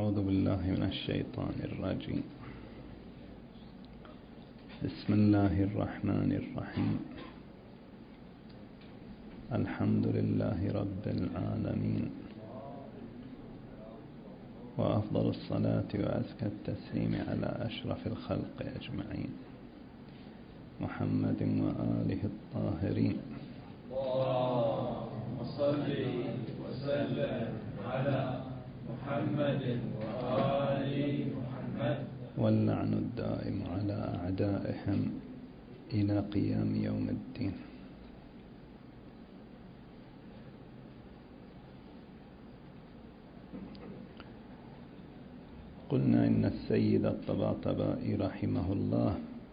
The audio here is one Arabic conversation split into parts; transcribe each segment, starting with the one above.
أعوذ بالله من الشيطان الرجيم. بسم الله الرحمن الرحيم. الحمد لله رب العالمين، وأفضل الصلاة وأزكى التسليم على أشرف الخلق أجمعين، محمد وآله الطاهرين. اللهم صل وسلم على محمد وآل محمد، واللعن الدائم على أعدائهم إلى قيام يوم الدين. قلنا إن السيد الطباطبائي رحمه الله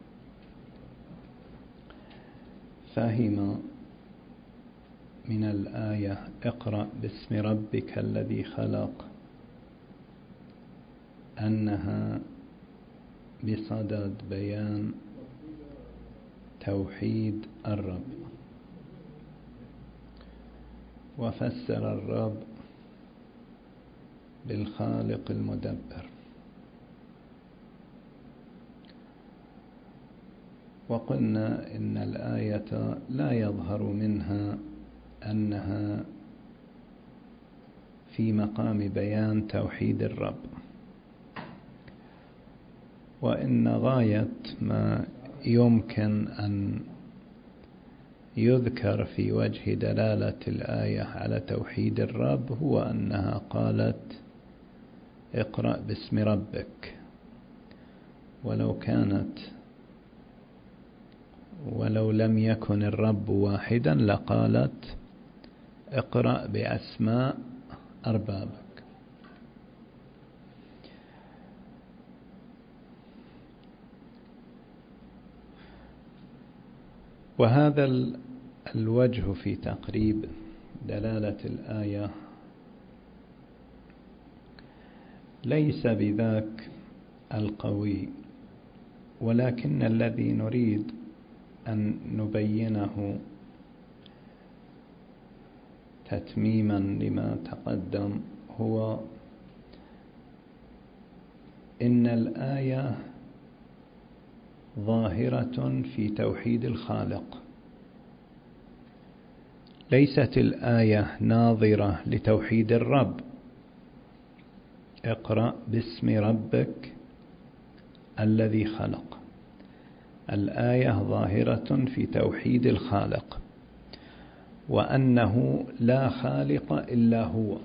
فهم من الآية اقرأ باسم ربك الذي خلق أنها بصدد بيان توحيد الرب، وفسر الرب بالخالق المدبر. وقلنا إن الآية لا يظهر منها أنها في مقام بيان توحيد الرب، وإن غاية ما يمكن أن يذكر في وجه دلالة الآية على توحيد الرب هو أنها قالت اقرأ باسم ربك، ولو لم يكن الرب واحدا لقالت اقرأ بأسماء أربابك. وهذا الوجه في تقريب دلالة الآية ليس بذاك القوي، ولكن الذي نريد أن نبينه تتميما لما تقدم هو إن الآية ظاهرة في توحيد الخالق، ليست الآية ناظرة لتوحيد الرب. اقرأ باسم ربك الذي خلق، الآية ظاهرة في توحيد الخالق، وأنه لا خالق إلا هو.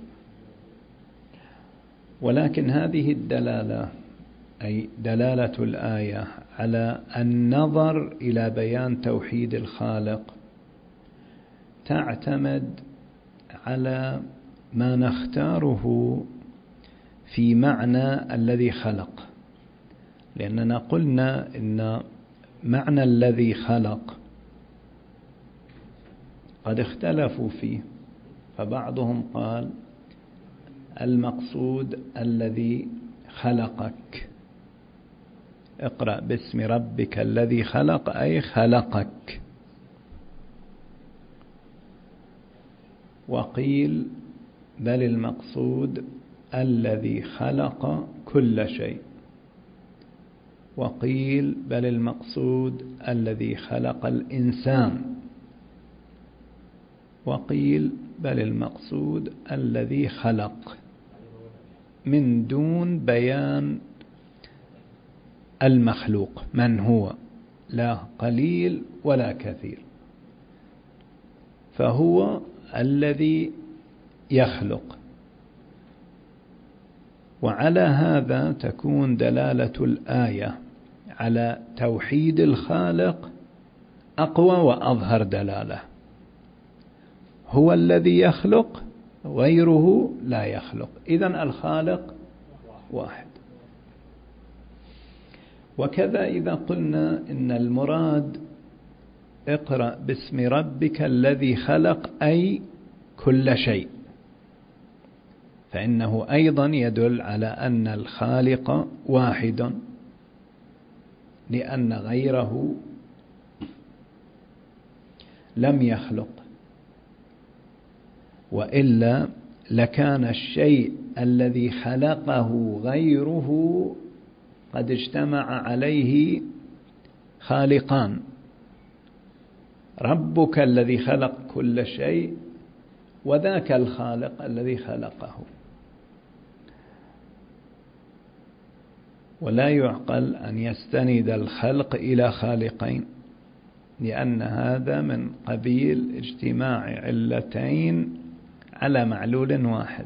ولكن هذه الدلالة أي دلالة الآية على النظر إلى بيان توحيد الخالق تعتمد على ما نختاره في معنى الذي خلق، لأننا قلنا إن معنى الذي خلق قد اختلفوا فيه، فبعضهم قال المقصود الذي خلقك، اقرأ باسم ربك الذي خلق أي خلقك. وقيل بل المقصود الذي خلق كل شيء، وقيل بل المقصود الذي خلق الإنسان، وقيل بل المقصود الذي خلق، من دون بيان المخلوق من هو، لا قليل ولا كثير، فهو الذي يخلق. وعلى هذا تكون دلالة الآية على توحيد الخالق أقوى وأظهر دلالة. هو الذي يخلق، غيره لا يخلق، إذن الخالق واحد. وكذا إذا قلنا إن المراد اقرأ باسم ربك الذي خلق أي كل شيء، فإنه أيضا يدل على أن الخالق واحد، لأن غيره لم يخلق، وإلا لكان الشيء الذي خلقه غيره قد اجتمع عليه خالقان: ربك الذي خلق كل شيء، وذاك الخالق الذي خلقه. ولا يعقل أن يستند الخلق إلى خالقين، لأن هذا من قبيل اجتماع علتين على معلول واحد.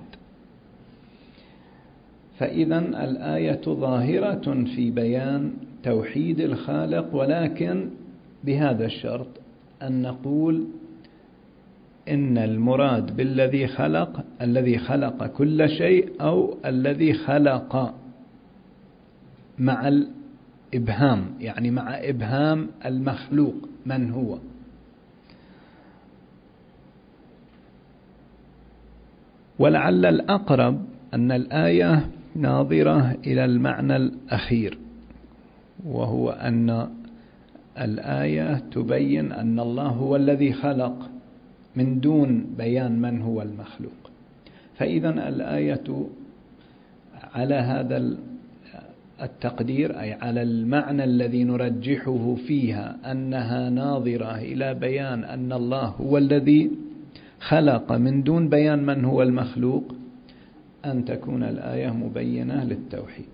فإذا الآية ظاهرة في بيان توحيد الخالق، ولكن بهذا الشرط أن نقول إن المراد بالذي خلق الذي خلق كل شيء، أو الذي خلق مع الإبهام، يعني مع إبهام المخلوق من هو. ولعل الأقرب أن الآية ناظرة إلى المعنى الأخير، وهو أن الآية تبين أن الله هو الذي خلق من دون بيان من هو المخلوق. فإذا الآية على هذا التقدير، أي على المعنى الذي نرجحه فيها، أنها ناظرة إلى بيان أن الله هو الذي خلق من دون بيان من هو المخلوق، أن تكون الآية مبينة للتوحيد.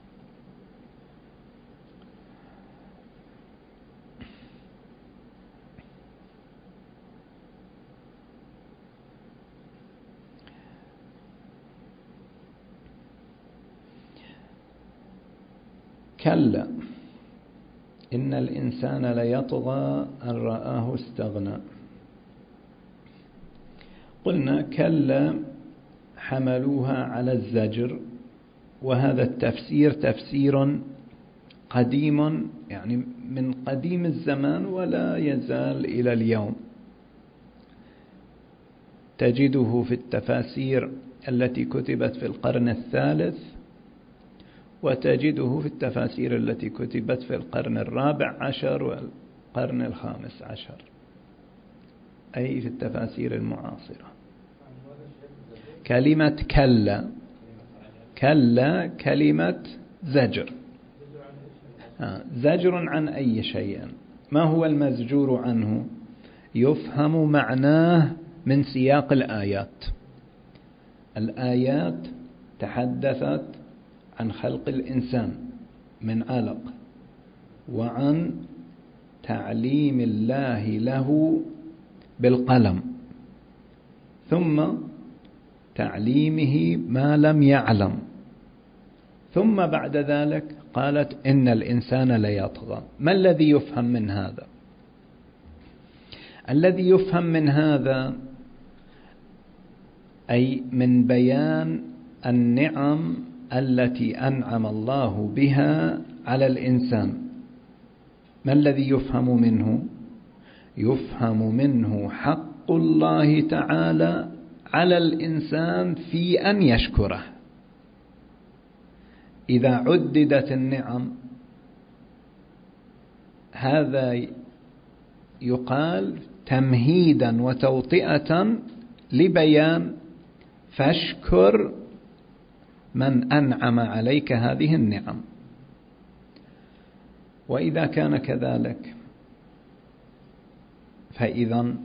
كلا إن الإنسان ليطغى أن رآه استغنى. قلنا كلا حملوها على الزجر، وهذا التفسير تفسير قديم، يعني من قديم الزمان ولا يزال إلى اليوم. تجده في التفاسير التي كتبت في القرن الثالث، وتجده في التفاسير التي كتبت في القرن الرابع عشر والقرن الخامس عشر، أي في التفاسير المعاصرة. كلمة كلا، كلا كلمة زجر. زجر عن أي شيء؟ ما هو المزجور عنه؟ يفهم معناه من سياق الآيات. الآيات تحدثت عن خلق الإنسان من علق، وعن تعليم الله له بالقلم، ثم تعليمه ما لم يعلم، ثم بعد ذلك قالت إن الإنسان ليطغى. ما الذي يفهم من هذا؟ الذي يفهم من هذا أي من بيان النعم التي أنعم الله بها على الإنسان. ما الذي يفهم منه؟ يفهم منه حق الله تعالى على الإنسان في أن يشكره. إذا عددت النعم، هذا يقال تمهيدا وتوطئة لبيان فاشكر من أنعم عليك هذه النعم. وإذا كان كذلك، فإذا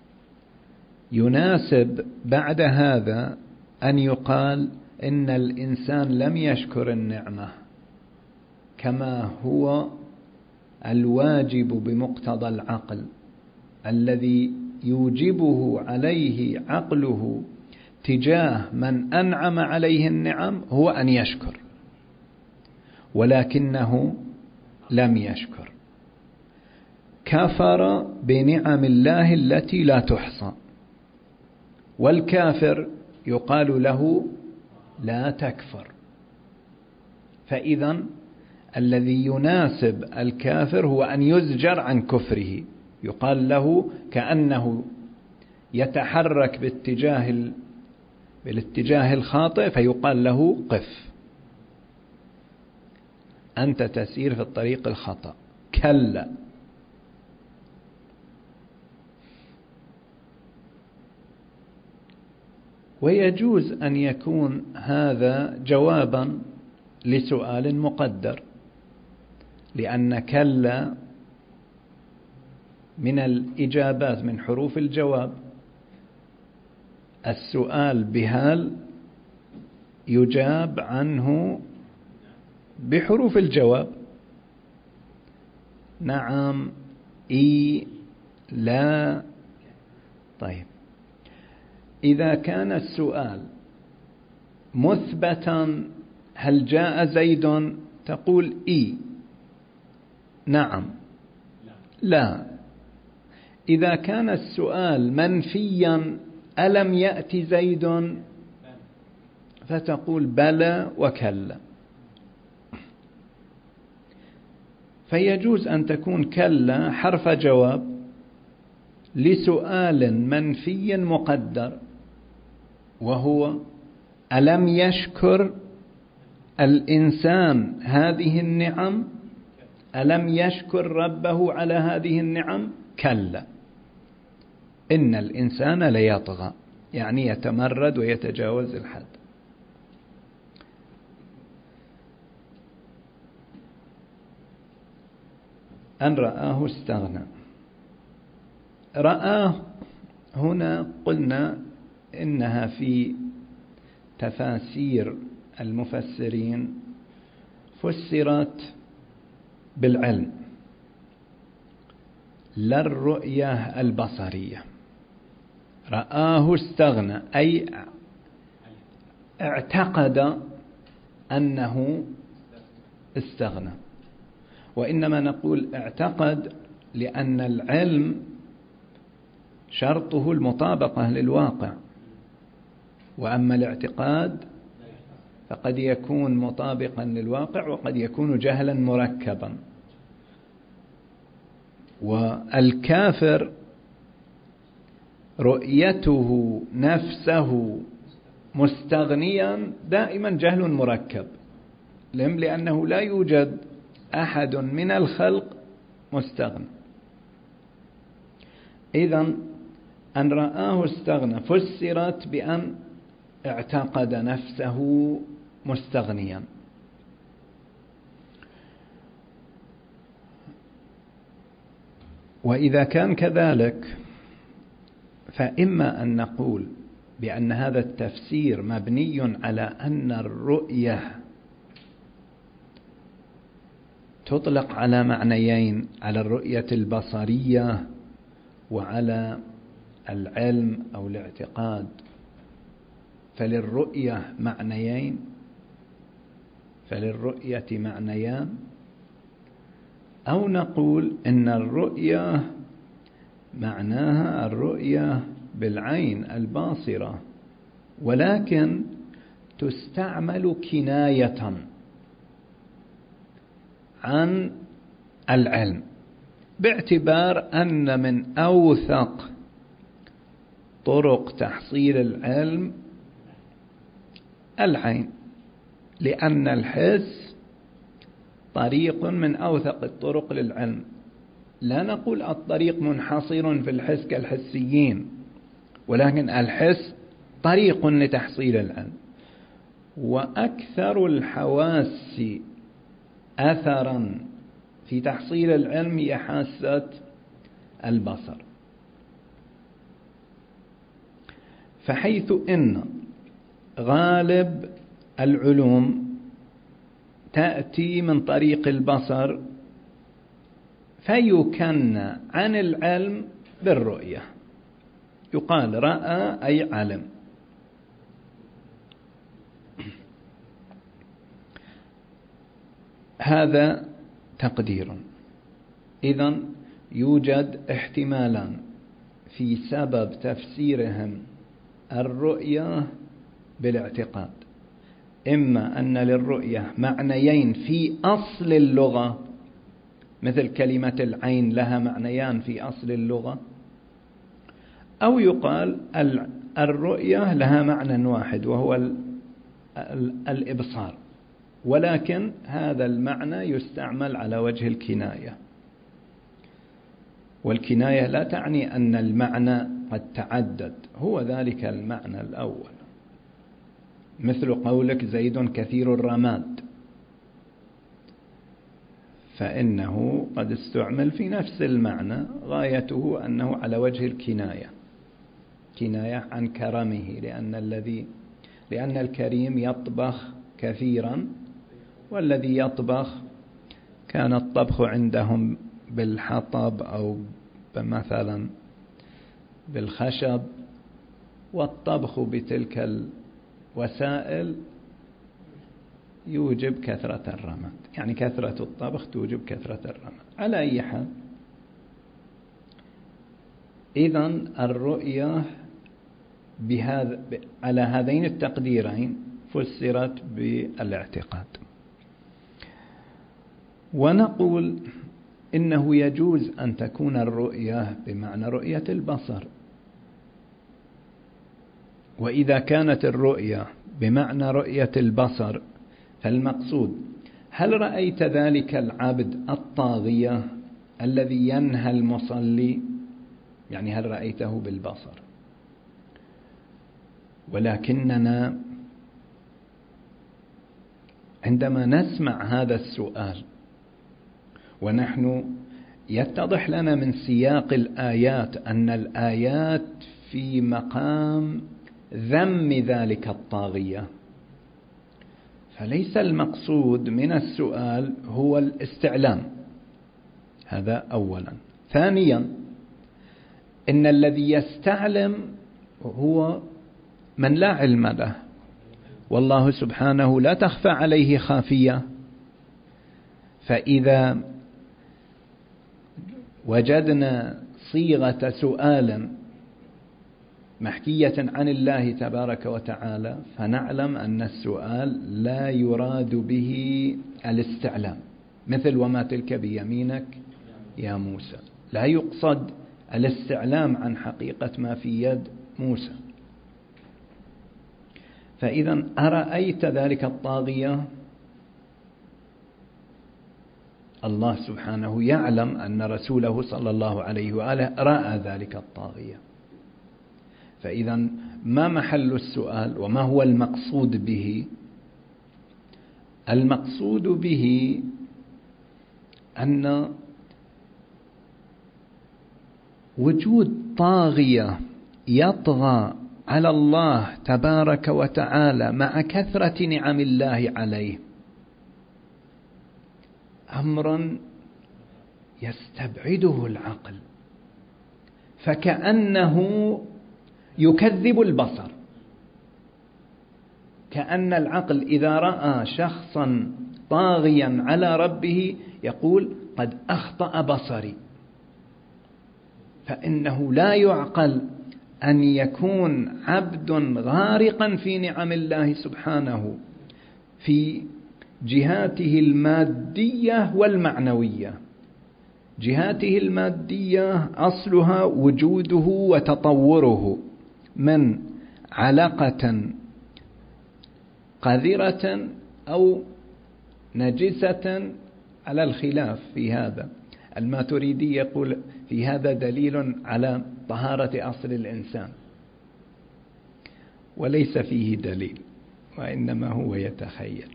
يناسب بعد هذا أن يقال إن الإنسان لم يشكر النعمة كما هو الواجب بمقتضى العقل، الذي يوجبه عليه عقله تجاه من أنعم عليه النعم هو أن يشكر، ولكنه لم يشكر، كفر بنعم الله التي لا تحصى. والكافر يقال له لا تكفر. فإذا الذي يناسب الكافر هو أن يزجر عن كفره، يقال له كأنه يتحرك بالاتجاه الخاطئ، فيقال له قف، أنت تسير في الطريق الخطأ. كلا. ويجوز أن يكون هذا جوابا لسؤال مقدر، لأن كلا من الإجابات من حروف الجواب. السؤال بهل يجاب عنه بحروف الجواب، نعم، إي، لا. طيب، إذا كان السؤال مثبتا، هل جاء زيد؟ تقول إي، نعم، لا. إذا كان السؤال منفيا، ألم يأتي زيد؟ فتقول بلى وكلا. فيجوز أن تكون كلا حرف جواب لسؤال منفي مقدر، وهو ألم يشكر الإنسان هذه النعم؟ ألم يشكر ربه على هذه النعم؟ كلا، إن الإنسان ليطغى، يعني يتمرد ويتجاوز الحد. أن رآه استغنى. رآه هنا قلنا إنها في تفاسير المفسرين فسرت بالعلم لا الرؤية البصرية. رآه استغنى أي اعتقد أنه استغنى، وإنما نقول اعتقد لأن العلم شرطه المطابقة للواقع، وأما الاعتقاد فقد يكون مطابقا للواقع وقد يكون جهلا مركبا. والكافر رؤيته نفسه مستغنيا دائما جهل مركب، لأنه لا يوجد أحد من الخلق مستغنى. إذن أن رآه استغنى فسرت بأن اعتقد نفسه مستغنيا. وإذا كان كذلك فإما أن نقول بأن هذا التفسير مبني على أن الرؤية تطلق على معنيين، على الرؤية البصرية وعلى العلم أو الاعتقاد، فللرؤية معنيين، فللرؤية معنيان. أو نقول إن الرؤية معناها الرؤية بالعين الباصرة، ولكن تستعمل كناية عن العلم، باعتبار أن من أوثق طرق تحصيل العلم العين، لأن الحس طريق من أوثق الطرق للعلم. لا نقول الطريق منحصر في الحس كالحسيين، ولكن الحس طريق لتحصيل العلم. وأكثر الحواس أثرا في تحصيل العلم هي حاسة البصر. فحيث إن غالب العلوم تأتي من طريق البصر، فيكنى عن العلم بالرؤية، يقال رأى أي علم. هذا تقدير. إذن يوجد احتمالان في سبب تفسيرهم الرؤية بالاعتقاد: إما أن للرؤية معنيين في أصل اللغة، مثل كلمة العين لها معنيان في أصل اللغة، أو يقال الرؤية لها معنى واحد وهو الإبصار، ولكن هذا المعنى يستعمل على وجه الكناية، والكناية لا تعني أن المعنى قد تعدد، هو ذلك المعنى الأول. مثل قولك زيد كثير الرماد، فإنه قد استعمل في نفس المعنى، غايته أنه على وجه الكناية، كناية عن كرمه، لأن الكريم يطبخ كثيرا، والذي يطبخ كان الطبخ عندهم بالحطب أو مثلا بالخشب، والطبخ بتلك الوسائل يوجب كثرة الرماد، يعني كثرة الطبخ توجب كثرة الرماد. على أي حال، إذن الرؤية على هذين التقديرين فسرت بالاعتقاد. ونقول إنه يجوز أن تكون الرؤية بمعنى رؤية البصر، وإذا كانت الرؤية بمعنى رؤية البصر فالمقصود هل رأيت ذلك العبد الطاغية الذي ينهى المصلي، يعني هل رأيته بالبصر؟ ولكننا عندما نسمع هذا السؤال ونحن يتضح لنا من سياق الآيات أن الآيات في مقام ذم ذلك الطاغية، فليس المقصود من السؤال هو الاستعلام، هذا أولا. ثانيا، إن الذي يستعلم هو من لا علم له، والله سبحانه لا تخفى عليه خافية. فإذا وجدنا صيغة سؤال محكية عن الله تبارك وتعالى فنعلم أن السؤال لا يراد به الاستعلام، مثل وما تلك بيمينك يا موسى، لا يقصد الاستعلام عن حقيقة ما في يد موسى. فإذا أرأيت ذلك الطاغية، الله سبحانه يعلم أن رسوله صلى الله عليه وآله رأى ذلك الطاغية، فإذا ما محل السؤال وما هو المقصود به؟ المقصود به أن وجود طاغية يطغى على الله تبارك وتعالى مع كثرة نعم الله عليه أمر يستبعده العقل، فكأنه يكذب البصر، كأن العقل إذا رأى شخصا طاغيا على ربه يقول قد أخطأ بصري، فإنه لا يعقل أن يكون عبد غارقا في نعم الله سبحانه في جهاته المادية والمعنوية. جهاته المادية أصلها وجوده وتطوره من علقة قذرة أو نجسة، على الخلاف في هذا. الماتريدي يقول في هذا دليل على طهارة أصل الإنسان، وليس فيه دليل، وإنما هو يتخيل،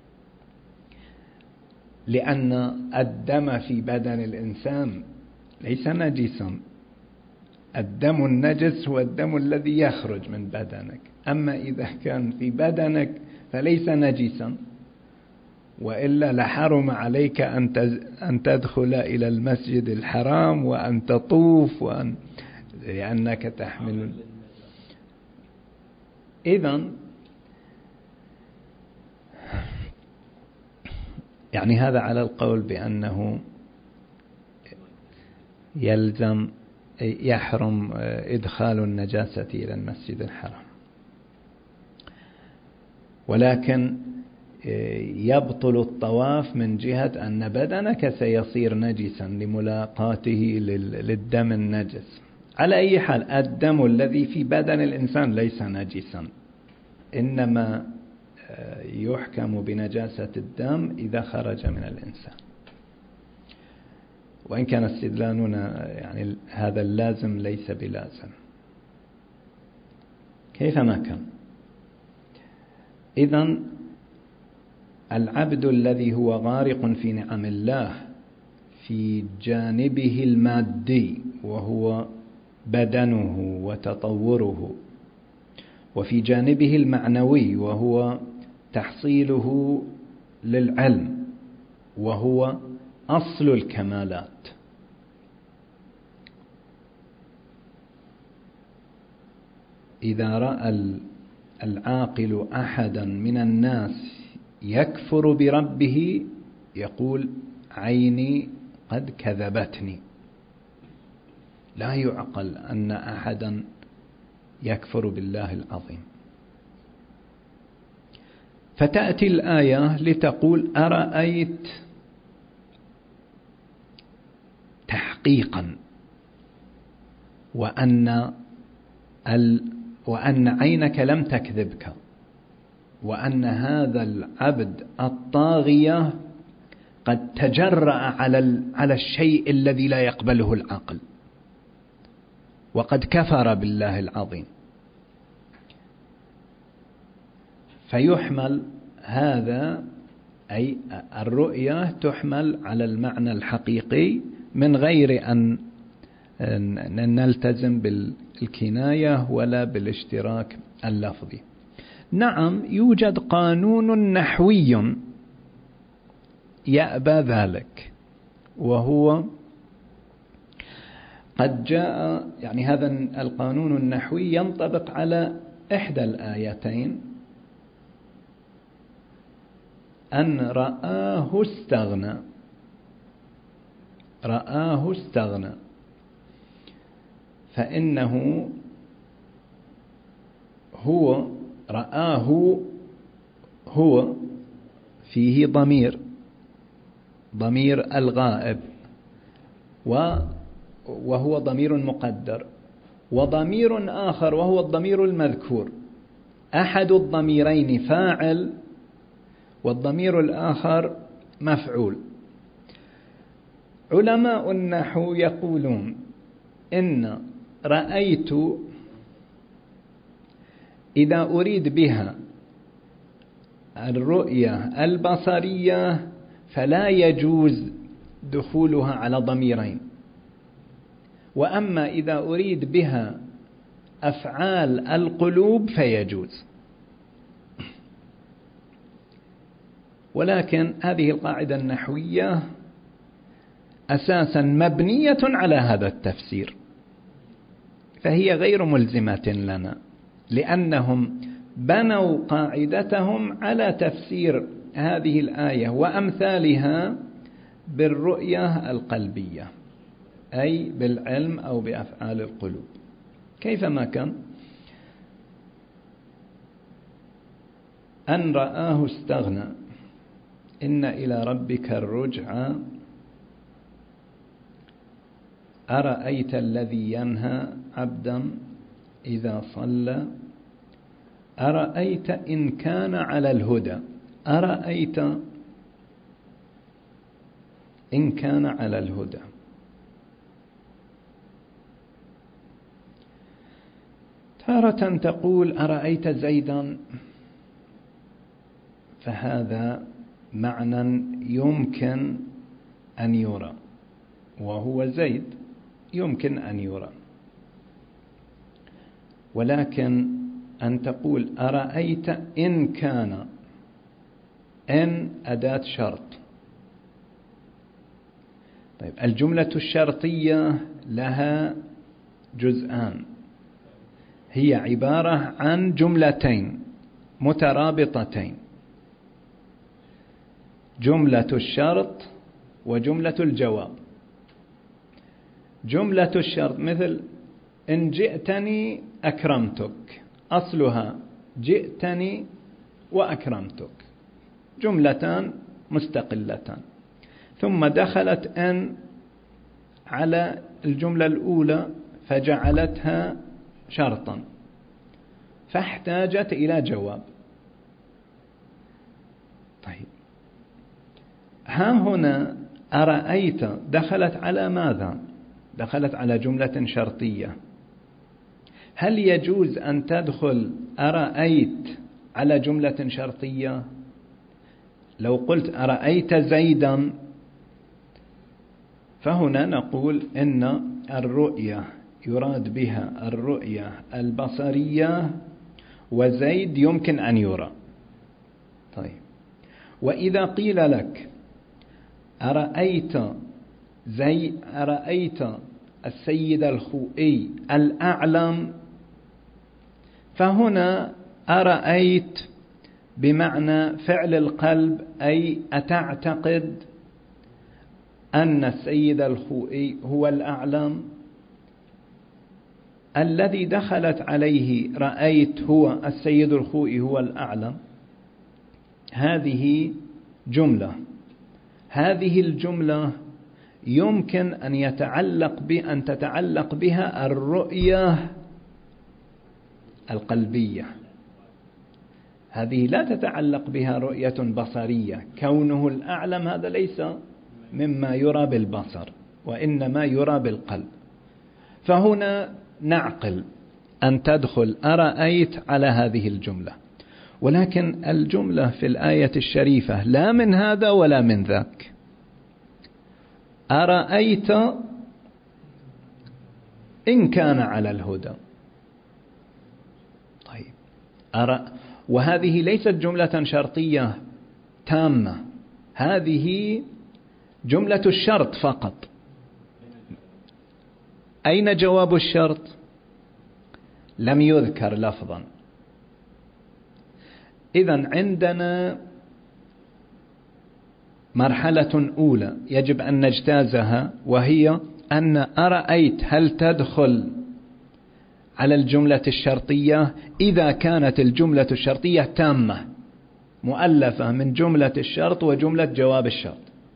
لأن الدم في بدن الإنسان ليس نجسا. الدم النجس هو الدم الذي يخرج من بدنك، أما إذا كان في بدنك فليس نجسا، وإلا لحرم عليك أن تدخل إلى المسجد الحرام وأن تطوف لأنك تحمل. إذن يعني هذا على القول بأنه يحرم إدخال النجاسة إلى المسجد الحرام، ولكن يبطل الطواف من جهة أن بدنك سيصير نجسا لملاقاته للدم النجس. على أي حال، الدم الذي في بدن الإنسان ليس نجسا، إنما يحكم بنجاسة الدم إذا خرج من الإنسان. وإن كان استدلالنا يعني هذا اللازم ليس بلازم، كيفما كان. إذن العبد الذي هو غارق في نعم الله في جانبه المادي وهو بدنه وتطوره، وفي جانبه المعنوي وهو تحصيله للعلم وهو أصل الكمالات. إذا رأى العاقل أحدا من الناس يكفر بربه يقول عيني قد كذبتني. لا يعقل أن أحدا يكفر بالله العظيم. فتأتي الآية لتقول أرأيت تحقيقا وأن عينك لم تكذبك، وأن هذا العبد الطاغية قد تجرأ على الشيء الذي لا يقبله العقل، وقد كفر بالله العظيم. فيحمل هذا، أي الرؤية تحمل على المعنى الحقيقي من غير أن نلتزم بالكناية ولا بالاشتراك اللفظي. نعم، يوجد قانون نحوي يأبى ذلك، وهو قد جاء، يعني هذا القانون النحوي ينطبق على إحدى الآيتين، أن رآه استغنى. رآه استغنى، فإنه هو رآه هو فيه ضمير الغائب، وهو ضمير مقدر، وضمير آخر وهو الضمير المذكور. أحد الضميرين فاعل والضمير الآخر مفعول. علماء النحو يقولون إن رأيت إذا أريد بها الرؤية البصرية فلا يجوز دخولها على ضميرين، وأما إذا أريد بها أفعال القلوب فيجوز. ولكن هذه القاعدة النحوية أساسا مبنية على هذا التفسير، فهي غير ملزمة لنا، لأنهم بنوا قاعدتهم على تفسير هذه الآية وأمثالها بالرؤية القلبية، أي بالعلم أو بأفعال القلوب. كيفما كان، أن رآه استغنى، إن إلى ربك الرجعى، أرأيت الذي ينهى عبدا إذا صلى، أرأيت إن كان على الهدى. أرأيت إن كان على الهدى. تارة تقول أرأيت زيدا، فهذا معنى يمكن أن يرى، وهو زيد يمكن أن يرى. ولكن أن تقول أرأيت إن كان، إن أداة شرط. طيب، الجملة الشرطية لها جزءان، هي عبارة عن جملتين مترابطتين، جملة الشرط وجملة الجواب. جملة الشرط مثل إن جئتني أكرمتك، أصلها جئتني وأكرمتك، جملتان مستقلتان، ثم دخلت إن على الجملة الأولى فجعلتها شرطا، فاحتاجت إلى جواب. طيب، ها هنا أرأيت دخلت على ماذا؟ دخلت على جملة شرطية. هل يجوز أن تدخل أرأيت على جملة شرطية. لو قلت أرأيت زيدا، فهنا نقول إن الرؤية يراد بها الرؤية البصرية، وزيد يمكن أن يرى. طيب، وإذا قيل لك أرأيت السيد الخوئي الأعلم، فهنا أرأيت بمعنى فعل القلب، أي أتعتقد أن السيد الخوئي هو الأعلم الذي دخلت عليه رأيت هو السيد الخوئي هو الأعلم. هذه جملة، هذه الجملة يمكن أن تتعلق بها الرؤية القلبية، هذه لا تتعلق بها رؤية بصرية. كونه الأعلم هذا ليس مما يرى بالبصر، وإنما يرى بالقلب. فهنا نعقل أن تدخل أرأيت على هذه الجملة، ولكن الجملة في الآية الشريفة لا من هذا ولا من ذاك. أرأيت إن كان على الهدى. طيب، وهذه ليست جملة شرطية تامة، هذه جملة الشرط فقط. أين جواب الشرط؟ لم يذكر لفظا. إذن عندنا مرحلة أولى يجب أن نجتازها، وهي أن أرأيت هل تدخل على الجملة الشرطية إذا كانت الجملة الشرطية تامة مؤلفة من جملة الشرط وجملة جواب الشرط.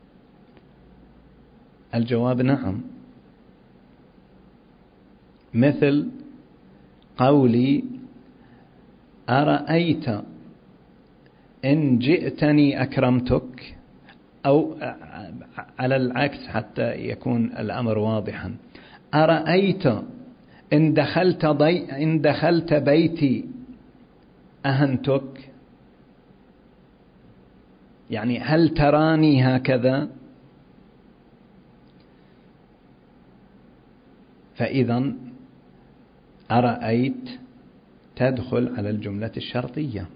الجواب نعم، مثل قولي أرأيت إن جئتني أكرمتك، أو على العكس حتى يكون الأمر واضحا، أرأيت إن دخلت بيتي أهنتك، يعني هل تراني هكذا؟ فإذا أرأيت تدخل على الجملة الشرطية.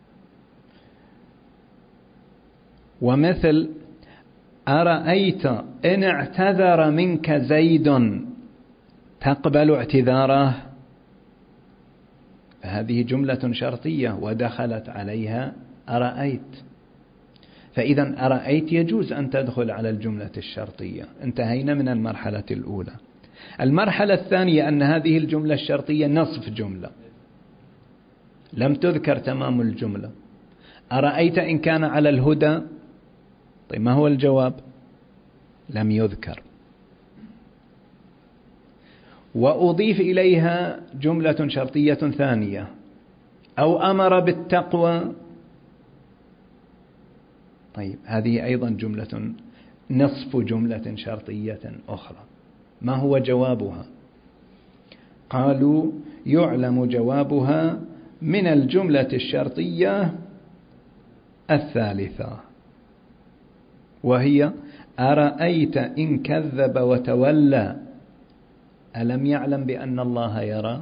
ومثل أرأيت إن اعتذر منك زيد تقبل اعتذاره، فهذه جملة شرطية ودخلت عليها أرأيت. فإذا أرأيت يجوز أن تدخل على الجملة الشرطية. انتهينا من المرحلة الأولى. المرحلة الثانية أن هذه الجملة الشرطية نصف جملة، لم تذكر تمام الجملة. أرأيت إن كان على الهدى، طيب ما هو الجواب؟ لم يذكر. وأضيف إليها جملة شرطية ثانية، أو أمر بالتقوى، طيب هذه أيضا جملة نصف جملة شرطية أخرى. ما هو جوابها؟ قالوا يعلم جوابها من الجملة الشرطية الثالثة، وهي أرأيت إن كذب وتولى ألم يعلم بأن الله يرى.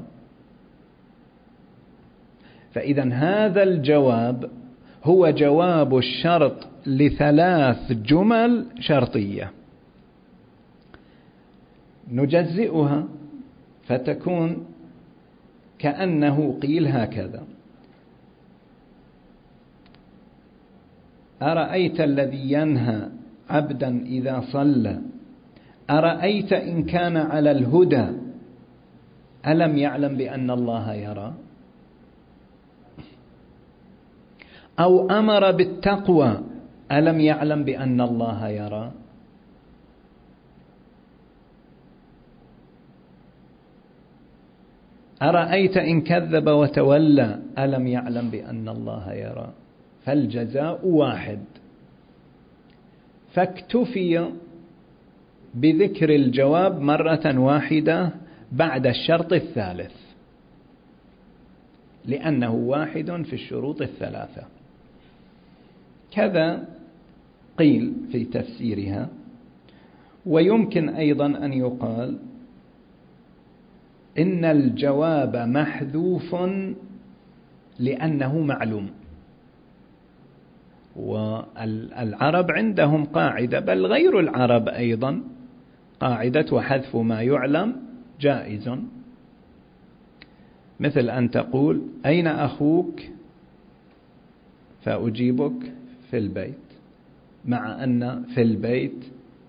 فإذا هذا الجواب هو جواب الشرط لثلاث جمل شرطية، نجزئها فتكون كأنه قيل هكذا: أرأيت الذي ينهى عبدا إذا صلى، أرأيت إن كان على الهدى ألم يعلم بأن الله يرى. أو أمر بالتقوى ألم يعلم بأن الله يرى. أرأيت إن كذب وتولى ألم يعلم بأن الله يرى. فالجزاء واحد، فاكتفي بذكر الجواب مرة واحدة بعد الشرط الثالث. لأنه واحد في الشروط الثلاثة. كذا قيل في تفسيرها. ويمكن أيضا أن يقال إن الجواب محذوف لأنه معلوم. والعرب عندهم قاعدة، بل غير العرب أيضا، قاعدة وحذف ما يعلم جائز. مثل أن تقول أين أخوك فأجيبك في البيت، مع أن في البيت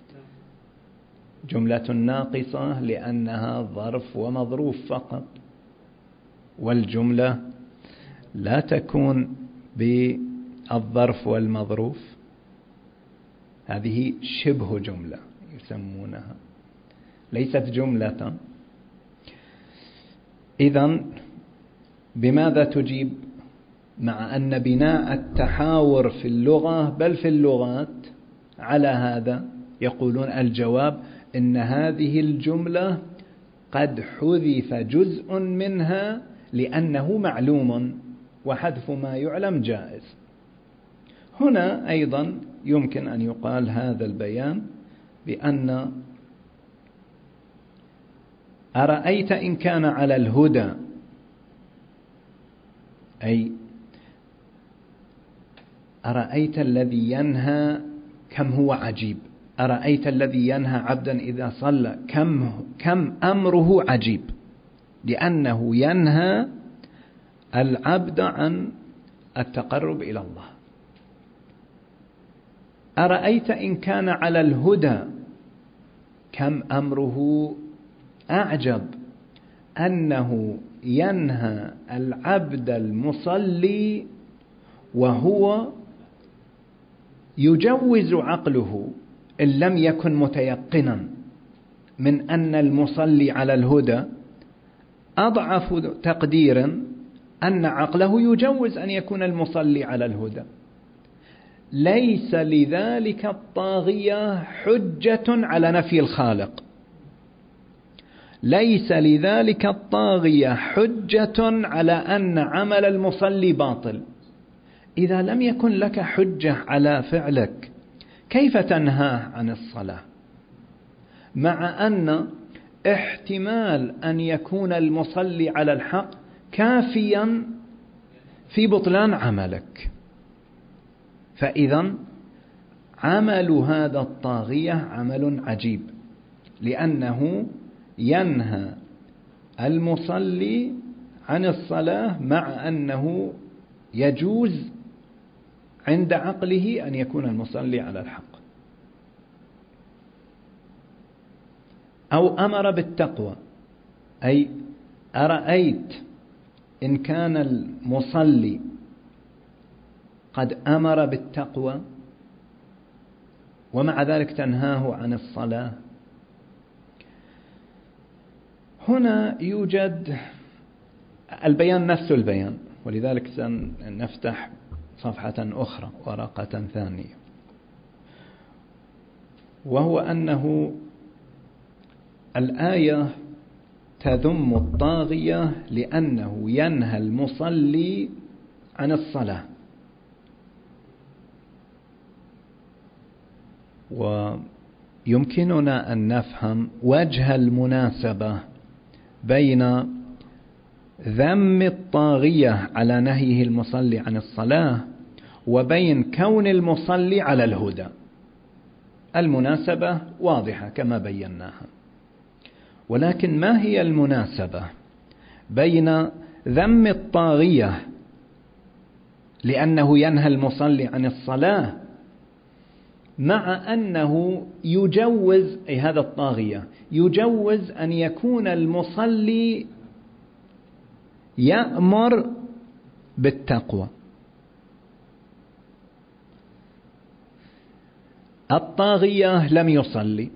جملة ناقصة لأنها ظرف ومظروف فقط، والجملة لا تكون بالظرف والمظروف، هذه شبه جملة يسمونها، ليست جملة. إذن بماذا تجيب؟ مع أن بناء التحاور في اللغة بل في اللغات على هذا، يقولون الجواب إن هذه الجملة قد حذف جزء منها لأنه معلوم، وحذف ما يعلم جائز. هنا أيضا يمكن أن يقال هذا البيان بأن أرأيت إن كان على الهدى، أي أرأيت الذي ينهى كم هو عجيب، أرأيت الذي ينهى عبدا إذا صلى كم أمره عجيب، لأنه ينهى العبد عن التقرب إلى الله. أرأيت إن كان على الهدى كم أمره أعجب، أنه ينهى العبد المصلي وهو يجوز عقله إن لم يكن متيقنا من أن المصلي على الهدى أضعف تقديرا أن عقله يجوز أن يكون المصلي على الهدى. ليس لذلك الطاغية حجة على نفي الخالق، ليس لذلك الطاغية حجة على أن عمل المصلي باطل. إذا لم يكن لك حجة على فعلك كيف تنهاه عن الصلاة، مع أن احتمال أن يكون المصلي على الحق كافيا في بطلان عملك؟ فإذا عمل هذا الطاغية عمل عجيب، لأنه ينهى المصلي عن الصلاة مع أنه يجوز عند عقله أن يكون المصلي على الحق. أو أمر بالتقوى، أي أرأيت إن كان المصلي قد أمر بالتقوى ومع ذلك تنهاه عن الصلاة. هنا يوجد البيان نفس البيان، ولذلك سنفتح صفحة أخرى، ورقة ثانية، وهو أنه الآية تذم الطاغية لأنه ينهى المصلي عن الصلاة. ويمكننا أن نفهم وجه المناسبة بين ذم الطاغية على نهيه المصلي عن الصلاة وبين كون المصلي على الهدى. المناسبة واضحة كما بيناها، ولكن ما هي المناسبة بين ذم الطاغية لأنه ينهى المصلي عن الصلاة مع أنه يجوز، أي هذا الطاغية يجوز أن يكون المصلي يأمر بالتقوى؟ الطاغية لم يصلي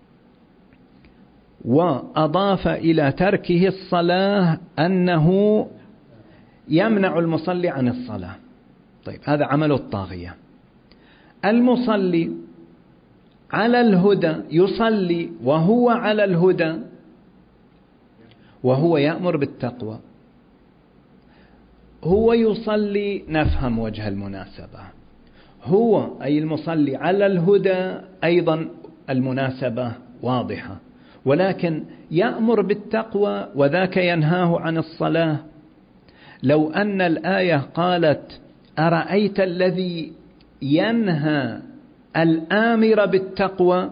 وأضاف إلى تركه الصلاة أنه يمنع المصلي عن الصلاة. طيب، هذا عمل الطاغية. المصلي على الهدى يصلي وهو على الهدى وهو يأمر بالتقوى. هو يصلي، نفهم وجه المناسبة، هو أي المصلي على الهدى أيضا المناسبة واضحة، ولكن يأمر بالتقوى وذاك ينهاه عن الصلاة. لو أن الآية قالت أرأيت الذي ينهى الآمر بالتقوى،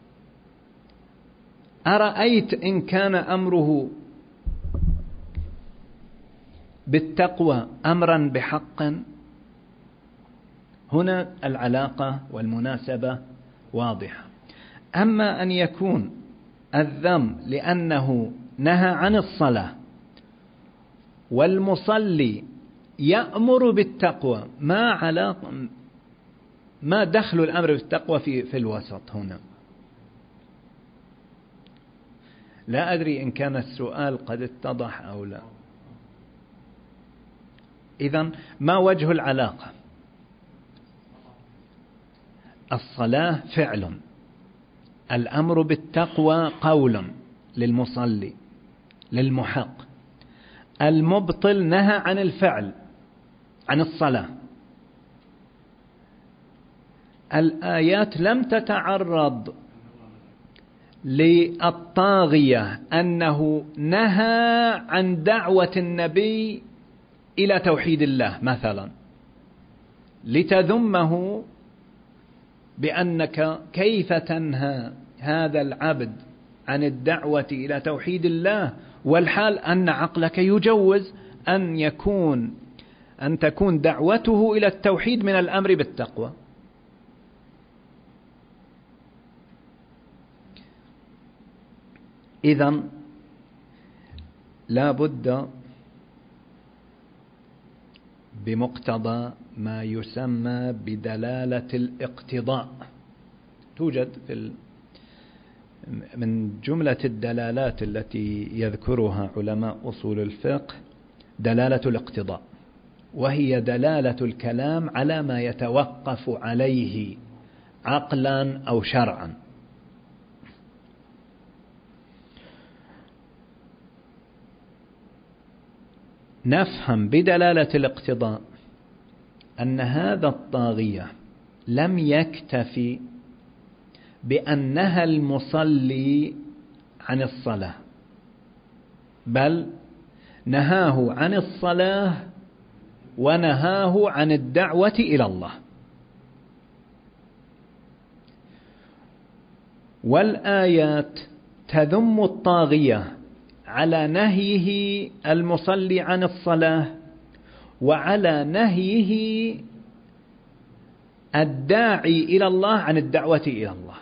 أرأيت إن كان أمره بالتقوى أمرا بحق، هنا العلاقة والمناسبة واضحة. أما أن يكون الذم لأنه نهى عن الصلاة والمصلي يأمر بالتقوى، ما دخل الأمر بالتقوى في الوسط هنا؟ لا أدري إن كان السؤال قد اتضح أو لا. إذن ما وجه العلاقة؟ الصلاة فعل، الأمر بالتقوى قول للمصلي للمحق، المبطل نهى عن الفعل عن الصلاة. الآيات لم تتعرض للطاغية أنه نهى عن دعوة النبي إلى توحيد الله مثلا، لتذمه بأنك كيف تنهى هذا العبد عن الدعوة إلى توحيد الله والحال أن عقلك يجوز أن تكون دعوته إلى التوحيد من الأمر بالتقوى. إذن لا بد بمقتضى ما يسمى بدلالة الاقتضاء. توجد من جملة الدلالات التي يذكرها علماء أصول الفقه دلالة الاقتضاء، وهي دلالة الكلام على ما يتوقف عليه عقلا أو شرعا. نفهم بدلالة الاقتضاء أن هذا الطاغية لم يكتفي بأن نهى المصلي عن الصلاة، بل نهاه عن الصلاة ونهاه عن الدعوة إلى الله. والآيات تذم الطاغية على نهيه المصلي عن الصلاة وعلى نهيه الداعي إلى الله عن الدعوة إلى الله.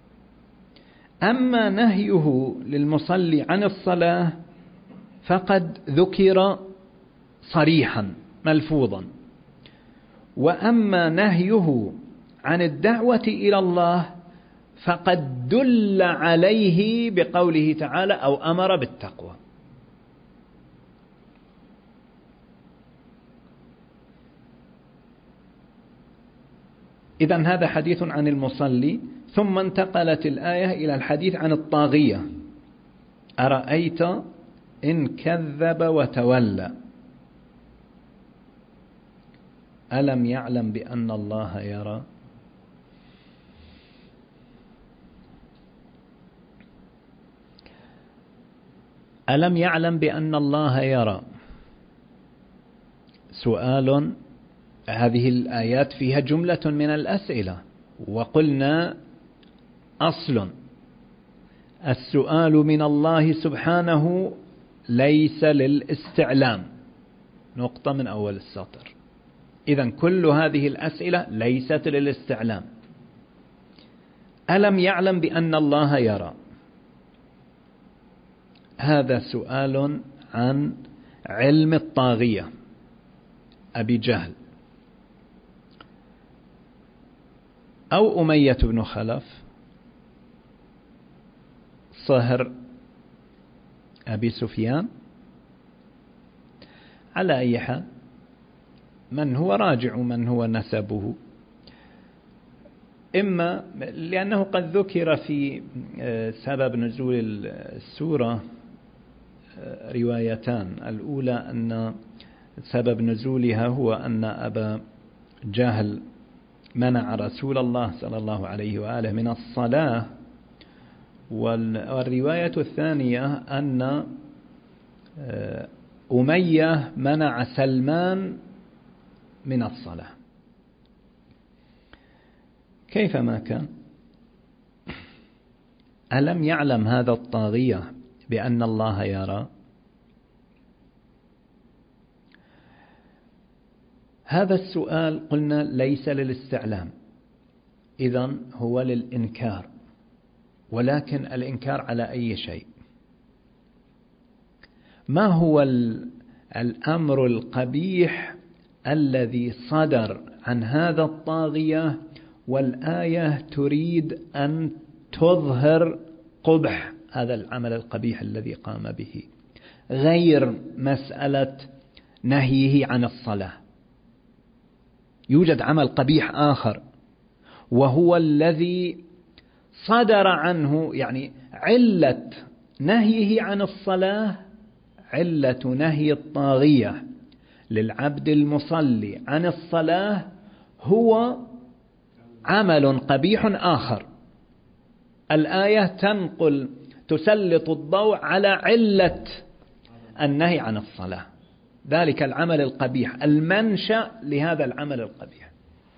أما نهيه للمصلي عن الصلاة فقد ذكر صريحا ملفوظا، وأما نهيه عن الدعوة إلى الله فقد دل عليه بقوله تعالى أو أمر بالتقوى. إذن هذا حديث عن المصلي، ثم انتقلت الآية إلى الحديث عن الطاغية. أرأيت إن كذب وتولى ألم يعلم بأن الله يرى. ألم يعلم بأن الله يرى سؤال. هذه الآيات فيها جملة من الأسئلة، وقلنا أصل السؤال من الله سبحانه ليس للاستعلام، نقطة من أول السطر. إذن كل هذه الأسئلة ليست للاستعلام. ألم يعلم بأن الله يرى، هذا سؤال عن علم الطاغية أبي جهل أو أمية بن خلف صهر أبي سفيان، على أي حال من هو راجع من هو نسبه، إما لأنه قد ذكر في سبب نزول السورة روايتان. الأولى أن سبب نزولها هو أن أبا جهل منع رسول الله صلى الله عليه وآله من الصلاة. والرواية الثانية أن أمية منع سلمان من الصلاة. كيفما كان، ألم يعلم هذا الطاغية بأن الله يرى؟ هذا السؤال قلنا ليس للاستعلام، إذن هو للإنكار، ولكن الإنكار على أي شيء؟ ما هو الأمر القبيح الذي صدر عن هذا الطاغية والآية تريد أن تظهر قبح هذا العمل القبيح الذي قام به، غير مسألة نهيه عن الصلاة؟ يوجد عمل قبيح آخر وهو الذي صدر عنه، يعني علة نهيه عن الصلاة، علة نهي الطاغية للعبد المصلي عن الصلاة هو عمل قبيح آخر. الآية تسلط الضوء على علة النهي عن الصلاة، ذلك العمل القبيح، المنشأ لهذا العمل القبيح.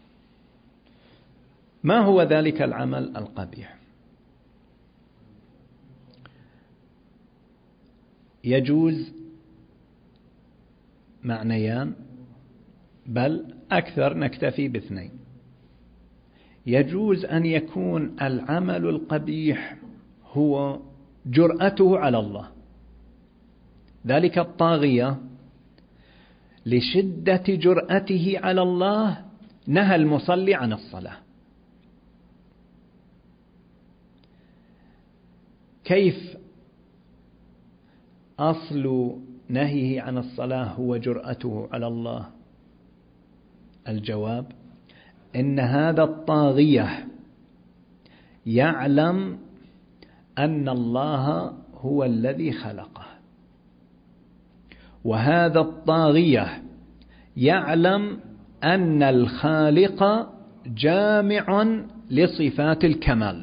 ما هو ذلك العمل القبيح؟ يجوز معنيان، بل أكثر، نكتفي باثنين. يجوز أن يكون العمل القبيح هو جرأته على الله، ذلك الطاغية لشدة جرأته على الله نهى المصلي عن الصلاة. كيف أصل نهيه عن الصلاة هو جرأته على الله؟ الجواب: إن هذا الطاغية يعلم أن الله هو الذي خلقه، وهذا الطاغية يعلم أن الخالق جامع لصفات الكمال،